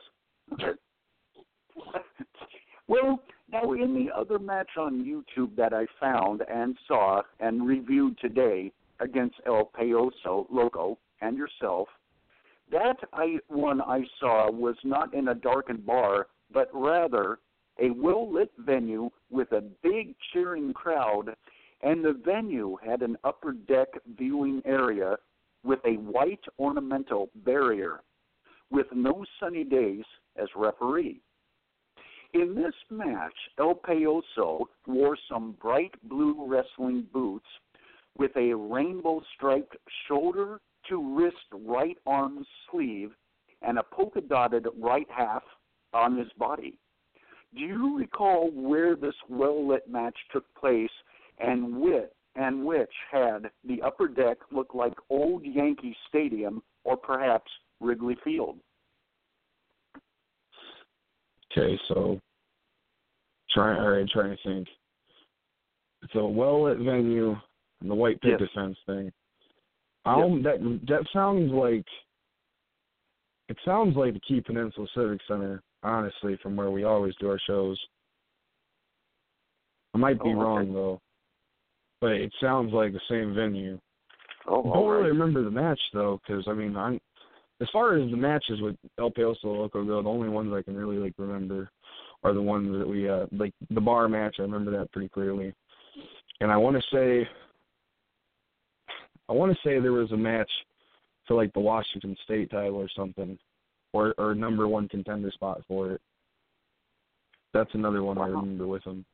Well, now in the other match on YouTube that I found and saw and reviewed today against El Payoso Loco and yourself, that one I saw was not in a darkened bar, but rather a well-lit venue with a big cheering crowd, and the venue had an upper deck viewing area with a white ornamental barrier with no Sunny Days as referee. In this match, El Payoso wore some bright blue wrestling boots with a rainbow-striped shoulder-to-wrist right arm sleeve and a polka-dotted right half on his body. Do you recall where this well-lit match took place and which had the upper deck look like old Yankee Stadium or perhaps Wrigley Field? Okay, so trying to think. It's a well-lit venue and the white picket fence thing. That sounds like the Key Peninsula Civic Center, honestly, from where we always do our shows. I might be wrong, though, but it sounds like the same venue. Don't really remember the match, though, because, I mean, as far as the matches with El Paso Loco go, the only ones I can really, remember are the ones that we, the bar match. I remember that pretty clearly. And I want to say there was a match for, the Washington State title or something, or number one contender spot for it. That's another one I remember with him.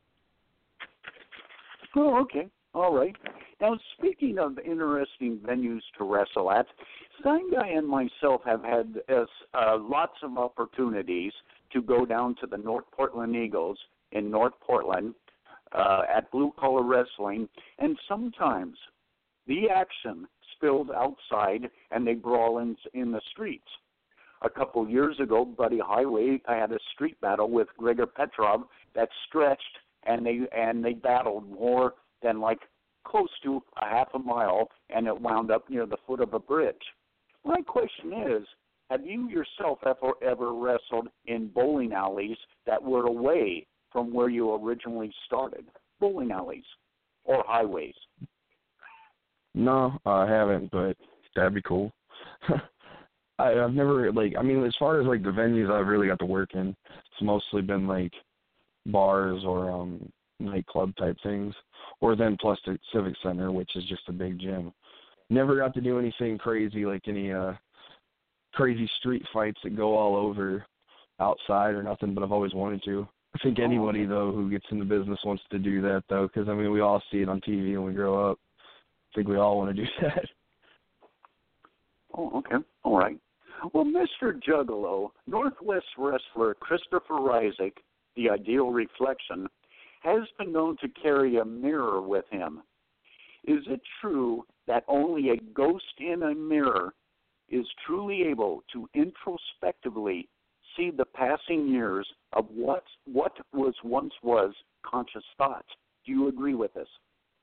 Oh, okay. All right. Now, speaking of interesting venues to wrestle at, Steinguy and myself have had lots of opportunities to go down to the North Portland Eagles in North Portland at Blue Collar Wrestling, and sometimes the action spilled outside and they brawl in the streets. A couple years ago, Buddy Highway had a street battle with Gregor Petrov that stretched, and they battled more than close to a half a mile, and it wound up near the foot of a bridge. My question is, have you yourself ever wrestled in bowling alleys that were away from where you originally started? Bowling alleys or highways? No, I haven't, but that'd be cool. I've never, as far as, the venues I've really got to work in, it's mostly been, bars or nightclub type things, or then plus the Civic Center, which is just a big gym. Never got to do anything crazy, any crazy street fights that go all over outside or nothing, but I've always wanted to. I think anybody, though, who gets in the business wants to do that, though, because, we all see it on TV when we grow up. I think we all want to do that. Oh, okay. All right. Well, Mr. Juggalo, Northwest wrestler Christopher Rysick, the ideal reflection, has been known to carry a mirror with him. Is it true that only a ghost in a mirror is truly able to introspectively see the passing years of what once was conscious thought? Do you agree with this?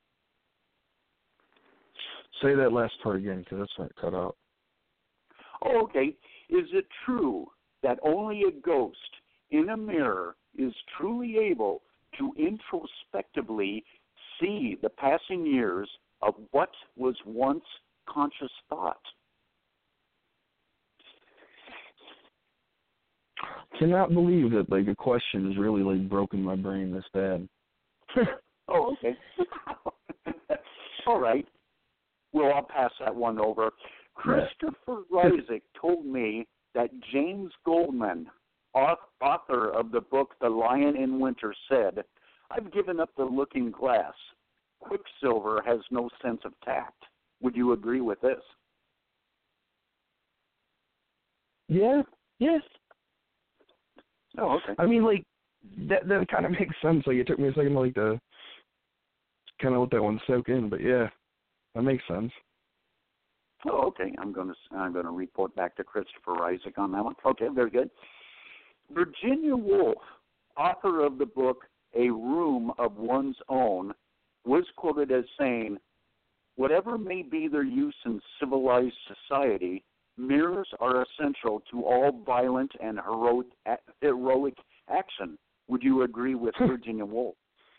Say that last part again, because that's not cut out. Oh, okay. Is it true that only a ghost in a mirror is truly able to introspectively see the passing years of what was once conscious thought? Cannot believe that a question has really broken my brain this bad. Oh, okay. All right. Well, I'll pass that one over. Christopher Rysick told me that James Goldman, author of the book The Lion in Winter, said, "I've given up the looking glass. Quicksilver has no sense of tact." Would you agree with this? Yeah. Yes. Oh, okay. That kind of makes sense. It took me a second to kind of let that one soak in, but yeah, that makes sense. Oh, okay. I'm going to report back to Christopher Rysick on that one. Okay, very good. Virginia Woolf, author of the book A Room of One's Own, was quoted as saying, "Whatever may be their use in civilized society, mirrors are essential to all violent and heroic action." Would you agree with Virginia Woolf?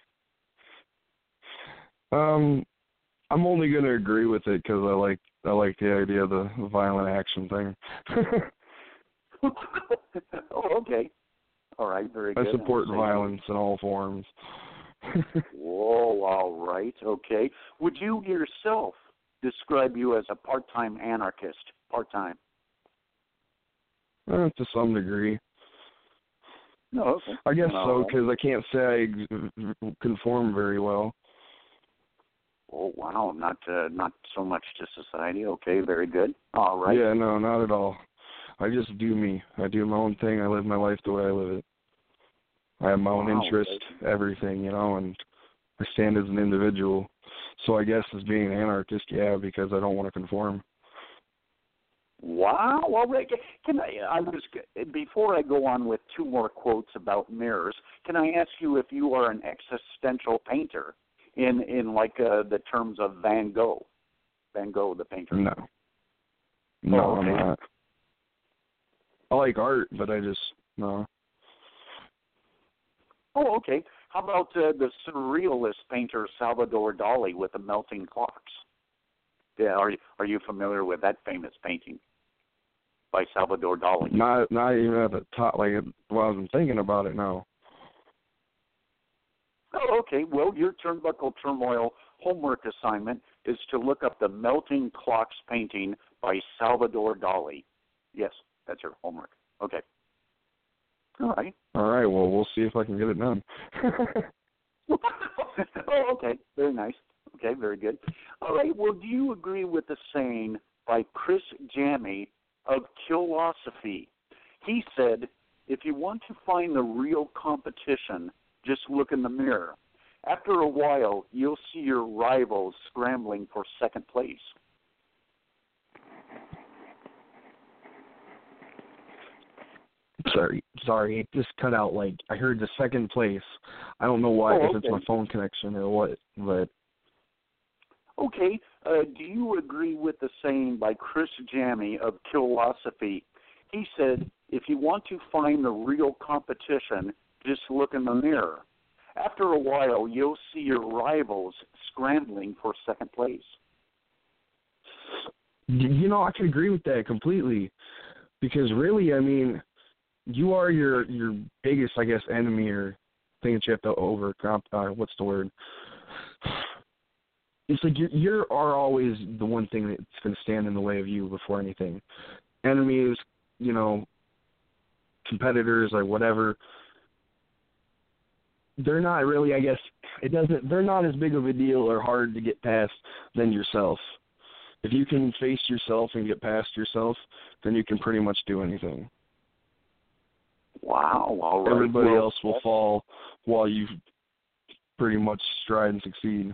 I'm only going to agree with it because I like the idea of the violent action thing. Oh, okay. All right, very good. I support violence in all forms. Whoa, all right, okay. Would you yourself describe you as a part-time anarchist? Part-time? To some degree. No, okay. I guess so, because I can't say I conform very well. Oh, wow, not so much to society. Okay, very good. All right. Yeah, no, not at all. I just do me. I do my own thing. I live my life the way I live it. I have my own interest, everything, and I stand as an individual. So I guess as being an anarchist, yeah, because I don't want to conform. Wow. Well, before I go on with two more quotes about mirrors, can I ask you if you are an existential painter? in like the terms of Van Gogh the painter? No, okay. I'm not. I like art, but I just no. Oh, okay. How about the surrealist painter Salvador Dali with the melting clocks? Yeah, are you familiar with that famous painting by Salvador Dali? Not even at the top. Like while I was thinking about it now. Oh, okay. Well, your Turnbuckle Turmoil homework assignment is to look up the Melting Clocks painting by Salvador Dali. Yes, that's your homework. Okay. All right. All right. Well, we'll see if I can get it done. Oh, okay. Very nice. Okay, very good. All right. Well, do you agree with the saying by Chris Jammy of Killosophy? He said, if you want to find the real competition, just look in the mirror. After a while, you'll see your rivals scrambling for second place. Sorry, it just cut out. Like I heard the second place. I don't know why, if it's my phone connection or what, but. Okay. Do you agree with the saying by Chris Jammy of Killosophy? He said, if you want to find the real competition, just look in the mirror. After a while, you'll see your rivals scrambling for second place. You know, I can agree with that completely. Because really, I mean, you are your biggest, I guess, enemy or thing that you have to overcome. What's the word? It's like you are always the one thing that's going to stand in the way of you before anything. Enemies, you know, competitors, like whatever. They're not really, I guess, they're not as big of a deal or hard to get past than yourself. If you can face yourself and get past yourself, then you can pretty much do anything. Wow, all right. Everybody else will fall while you pretty much stride and succeed.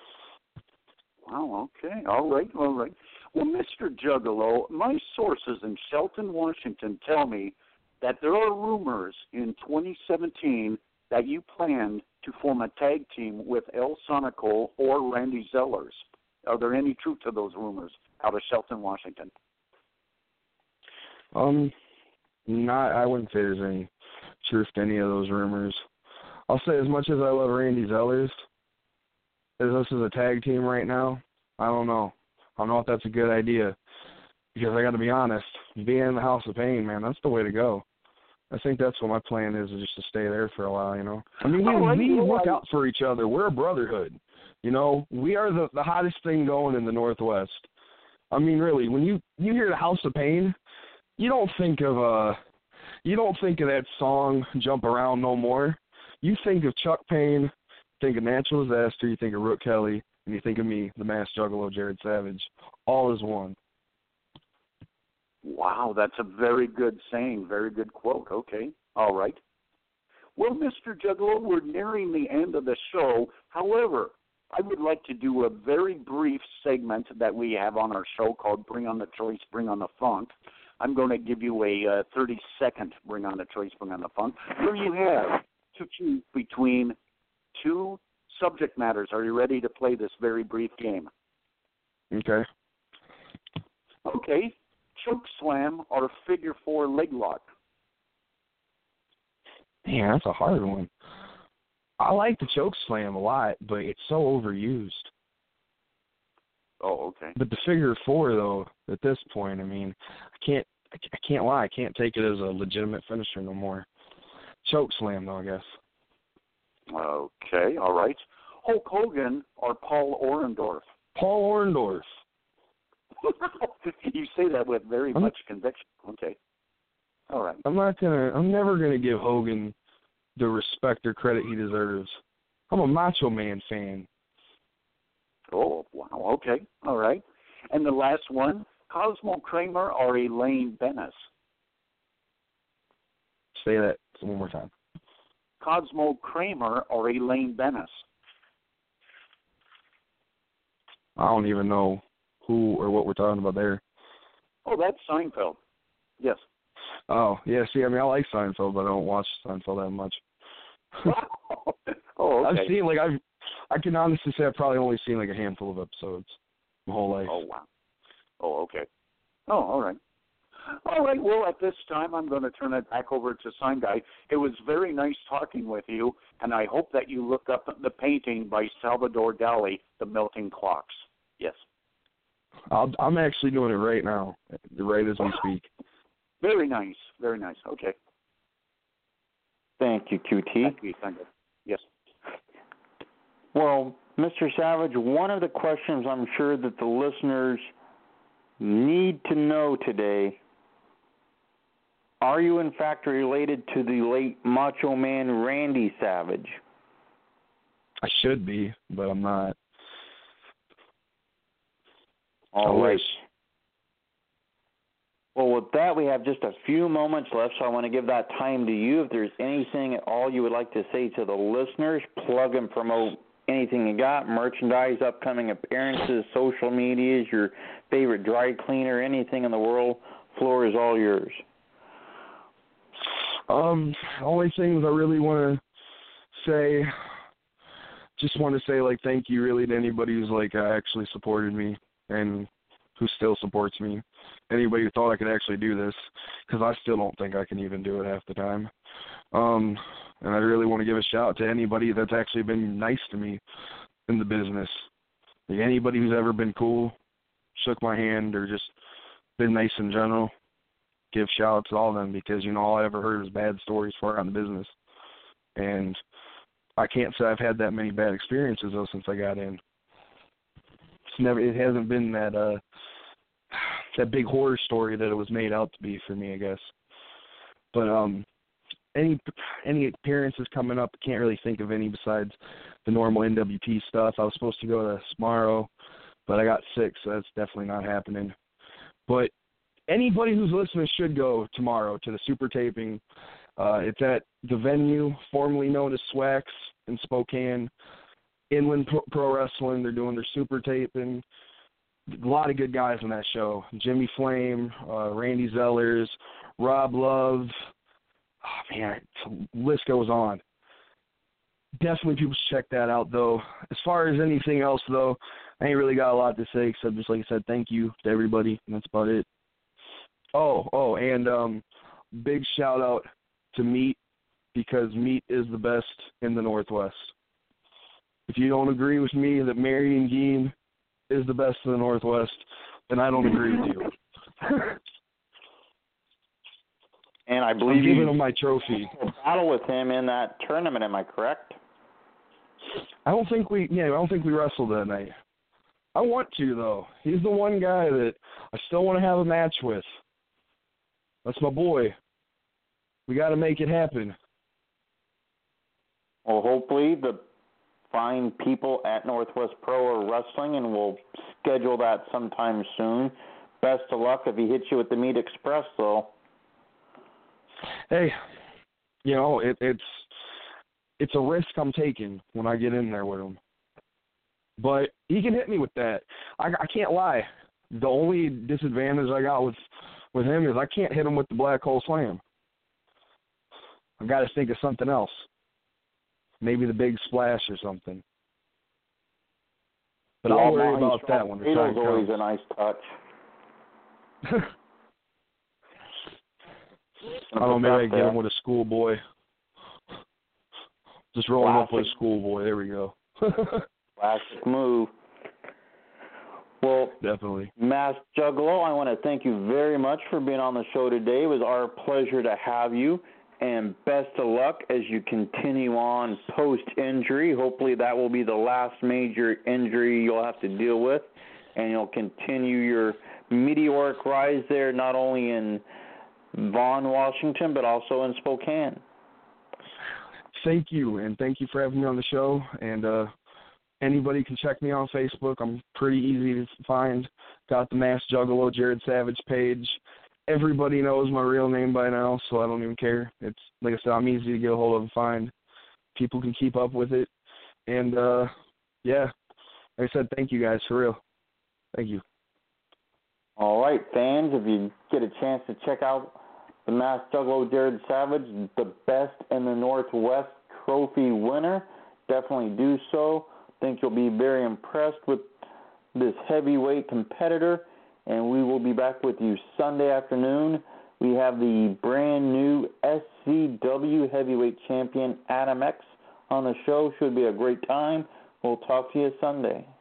Wow, okay, all right. Well, Mr. Juggalo, my sources in Shelton, Washington tell me that there are rumors in 2017 that you planned to form a tag team with El Sonico or Randy Zellers. Are there any truth to those rumors out of Shelton, Washington? I wouldn't say there's any truth to any of those rumors. I'll say as much as I love Randy Zellers, as us as a tag team right now, I don't know. I don't know if that's a good idea. Because I got to be honest, being in the House of Pain, man, that's the way to go. I think that's what my plan is just to stay there for a while, you know. I mean, we look out for each other. We're a brotherhood. You know, we are the hottest thing going in the Northwest. I mean, really, when you hear the House of Pain, you don't think of that song "Jump Around No More." You think of Chuck Payne, think of Natural Disaster, you think of Rook Kelly, and you think of me, the Masked Juggalo, Jared Savage. All is one. Wow, that's a very good saying, very good quote. Okay, all right. Well, Mr. Juggalo, we're nearing the end of the show. However, I would like to do a very brief segment that we have on our show called Bring on the Choice, Bring on the Funk. I'm going to give you a 30-second Bring on the Choice, Bring on the Funk, where you have to choose between two subject matters. Are you ready to play this very brief game? Okay. Okay. Choke slam or figure four leg lock? Man, that's a hard one. I like the choke slam a lot, but it's so overused. Oh, okay. But the figure four, though, at this point, I mean, I can't lie. I can't take it as a legitimate finisher no more. Choke slam, though, I guess. Okay, all right. Hulk Hogan or Paul Orndorff? Paul Orndorff. You say that with very much conviction. Okay. All right. I'm never gonna give Hogan the respect or credit he deserves. I'm a Macho Man fan. Oh, wow. Okay. All right. And the last one, Cosmo Kramer or Elaine Bennis? Say that one more time. Cosmo Kramer or Elaine Bennis? I don't even know who or what we're talking about there. Oh, that's Seinfeld. Yes. Oh, yeah. See, I mean, I like Seinfeld, but I don't watch Seinfeld that much. Oh, okay. I've seen I can honestly say I've probably only seen like a handful of episodes my whole life. Oh, wow. Oh, okay. Oh, all right. All right, well, at this time, I'm going to turn it back over to Sign Guy. It was very nice talking with you, and I hope that you look up the painting by Salvador Dali, The Melting Clocks. Yes. I'm actually doing it right now, right as we speak. Very nice. Very nice. Okay. Thank you, QT. Thank you. Yes. Well, Mr. Savage, one of the questions I'm sure that the listeners need to know today, are you in fact related to the late Macho Man Randy Savage? I should be, but I'm not. All right. Well, with that, we have just a few moments left, so I want to give that time to you. If there's anything at all you would like to say to the listeners, plug and promote anything you got, merchandise, upcoming appearances, social medias, your favorite dry cleaner, anything in the world, floor is all yours. The only things I really want to say, just want to say, like, thank you really to anybody who's, like, actually supported me and who still supports me. Anybody who thought I could actually do this, because I still don't think I can even do it half the time. And I really want to give a shout out to anybody that's actually been nice to me in the business. Like, anybody who's ever been cool, shook my hand, or just been nice in general, give shout out to all of them, because, you know, all I ever heard was bad stories for around the business. And I can't say I've had that many bad experiences, though, since I got in. It hasn't been that big horror story that it was made out to be for me, I guess. But any appearances coming up, I can't really think of any besides the normal NWP stuff. I was supposed to go to tomorrow, but I got sick, so that's definitely not happening. But anybody who's listening should go tomorrow to the super taping. It's at the venue formerly known as Swax in Spokane. Inland Pro Wrestling, they're doing their super taping. A lot of good guys on that show. Jimmy Flame, Randy Zellers, Rob Love. Oh, man, the list goes on. Definitely people should check that out, though. As far as anything else, though, I ain't really got a lot to say, except just like I said, thank you to everybody, and that's about it. And big shout-out to Meat, because Meat is the best in the Northwest. If you don't agree with me that Marion Gein is the best in the Northwest, then I don't agree with you. And I believe I'm giving him my trophy. Battle with him in that tournament, am I correct? I don't think we wrestled that night. I want to, though. He's the one guy that I still want to have a match with. That's my boy. We got to make it happen. Well, hopefully the fine people at Northwest Pro are wrestling, and we'll schedule that sometime soon. Best of luck if he hits you with the Meat Express, though. Hey, you know, it's a risk I'm taking when I get in there with him. But he can hit me with that. I can't lie. The only disadvantage I got with him is I can't hit him with the Black Hole Slam. I've got to think of something else. Maybe the Big Splash or something. But I'll worry about that when the time comes. Always a nice touch. I don't know, maybe I can get him with a schoolboy. Just roll him up with a schoolboy. There we go. Classic move. Well, definitely. Masked Juggalo, I want to thank you very much for being on the show today. It was our pleasure to have you. And best of luck as you continue on post-injury. Hopefully that will be the last major injury you'll have to deal with, and you'll continue your meteoric rise there, not only in Vaughan, Washington, but also in Spokane. Thank you, and thank you for having me on the show. And anybody can check me on Facebook. I'm pretty easy to find. Got the Masked Juggalo Jared Savage page. Everybody knows my real name by now, so I don't even care. It's, like I said, I'm easy to get a hold of and find. People can keep up with it. And, yeah, like I said, thank you guys, for real. Thank you. All right, fans, if you get a chance to check out the Masked Juggalo Jared Savage, the best in the Northwest trophy winner, definitely do so. I think you'll be very impressed with this heavyweight competitor, and we will be back with you Sunday afternoon. We have the brand new SCW heavyweight champion Adam X on the show. Should be a great time. We'll talk to you Sunday.